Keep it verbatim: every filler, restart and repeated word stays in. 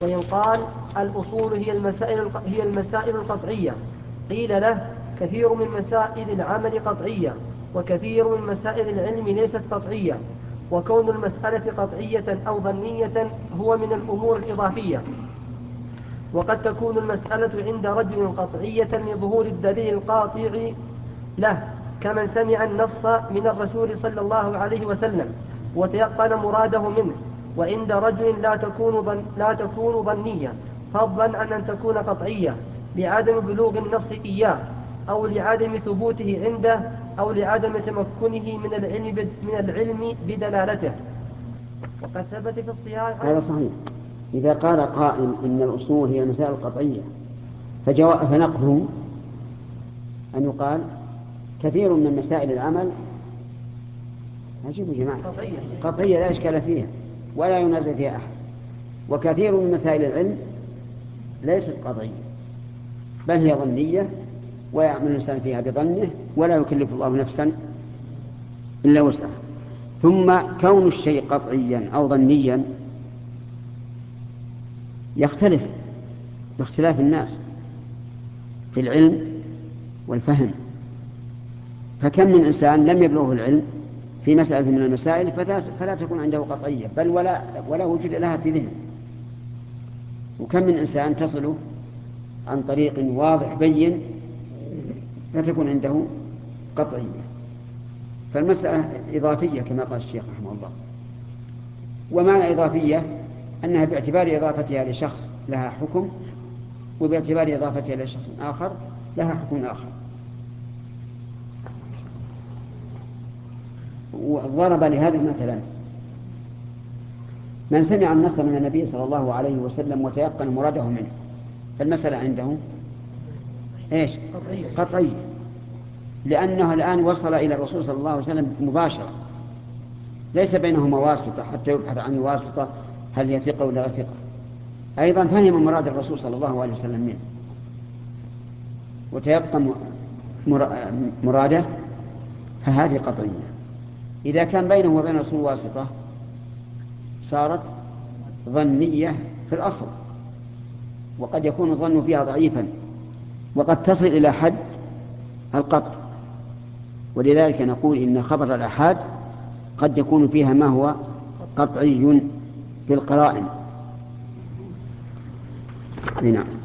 وإن قال الأصول هي المسائل هي المسائل القطعية قيل له كثير من مسائل العمل قطعية وكثير من مسائل العلم ليست قطعية، وكون المسألة قطعية أو ظنية هو من الأمور الإضافية، وقد تكون المسألة عند رجل قطعية لظهور الدليل القاطع له كمن سمع النص من الرسول صلى الله عليه وسلم وتيقن مراده منه، وعند رجل لا تكون ظن لا تكون ظنية فضلا عن أن تكون قطعية لعدم بلوغ النص إياه أو لعدم ثبوته عنده أو لعدم تمكنه من العلم من العلم بدلالته. وقد ثبت في الصحيح. هذا صحيح. إذا قال قائل إن الأصول هي المسائل القطعية فجواب فنقله أن يقال كثير من مسائل العمل عجيب جماعة قطعية لا إشكال فيها ولا ينازع فيها أحد، وكثير من مسائل العلم ليست قطعية بل هي ظنية ويعمل الإنسان فيها بظنه ولا يكلف الله نفسا إلا وسعها. ثم كون الشيء قطعيا أو ظنيا يختلف باختلاف الناس في العلم والفهم، فكم من إنسان لم يبلغه العلم في مسألة من المسائل فلا تكون عنده قطعية بل ولا, ولا وجود لها في ذهن، وكم من إنسان تصله عن طريق واضح بين فتكون عنده قطعية. فالمسألة إضافية كما قال الشيخ رحمه الله. ومعنى إضافية أنها باعتبار إضافتها لشخص لها حكم وباعتبار إضافتها لشخص آخر لها حكم آخر. وضرب لهذا مثلا من سمع النص من النبي صلى الله عليه وسلم وتيقن مراده منه فالمسألة عنده إيش؟ قطعية، لأنه الآن وصل إلى الرسول صلى الله عليه وسلم مباشرة ليس بينهما واسطة حتى يبحث عن الواسطة هل هي ثقة ولا لا ثقة. أيضا فهم مراد الرسول صلى الله عليه وسلم منه وتيقن مراده فهذه قطعية. إذا كان بينه وبين الرسول واسطة صارت ظنية في الأصل، وقد يكون الظن فيها ضعيفا وقد تصل إلى حد القطع. ولذلك نقول إن خبر الآحاد قد يكون فيها ما هو قطعي في القرائن. نعم.